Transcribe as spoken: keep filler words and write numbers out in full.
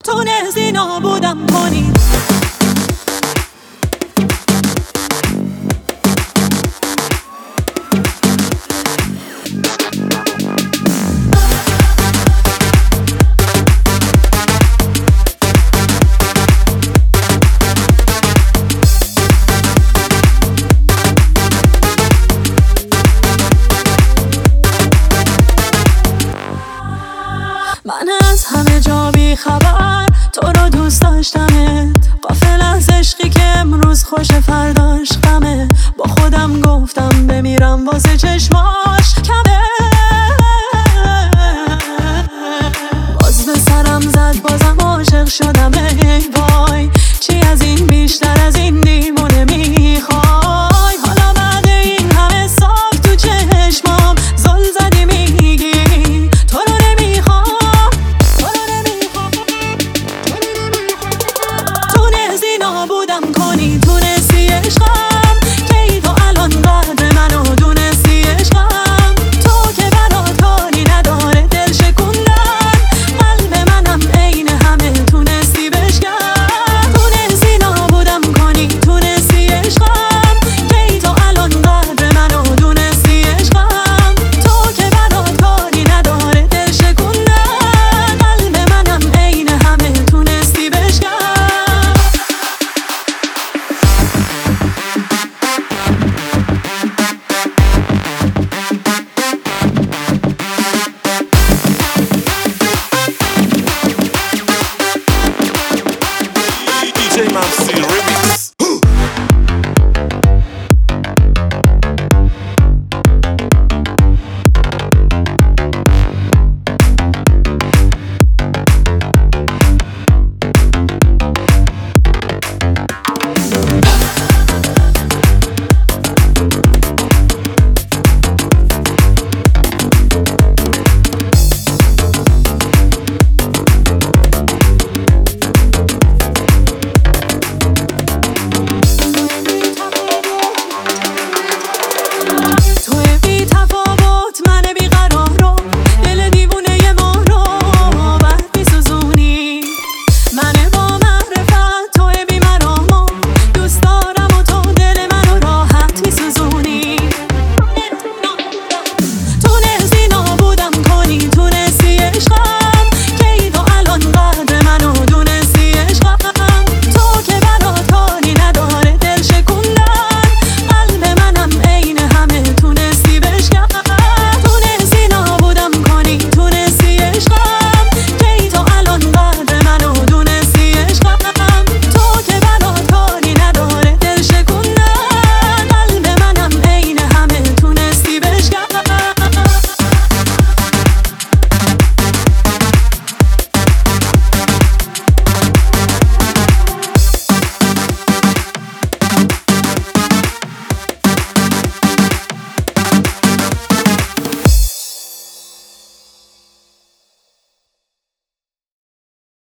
تونستی نابودم کنی. من از همه جا بی خبر تو رو دوست داشتمت، غافل از عشقی که امروز خوش فرداش غمه. با خودم گفتم بمیرم واسه چشماش کمه. باز به سرم زد بازم عاشق شدم. ای وای چی از این بیشتر از این دیوونه میخوای؟ حالا بعد این همه سال تو چشمام زل زدی میگی تو رو نمیخوام. تونستی نابودم کنی، تونستی عشقم کی تو الان قدر منو دونستی عشقم. تو که برات کاری نداره دل شکوندن، قلب منم عین همه تونستی بشکن. تونستی نابودم کنی، تونستی عشقم کی تو الان قدر منو دونستی عشقم. تو که برات کاری نداره دل شکوندن، قلب منم عین همه تونستی بشکن. دی جی Mavsi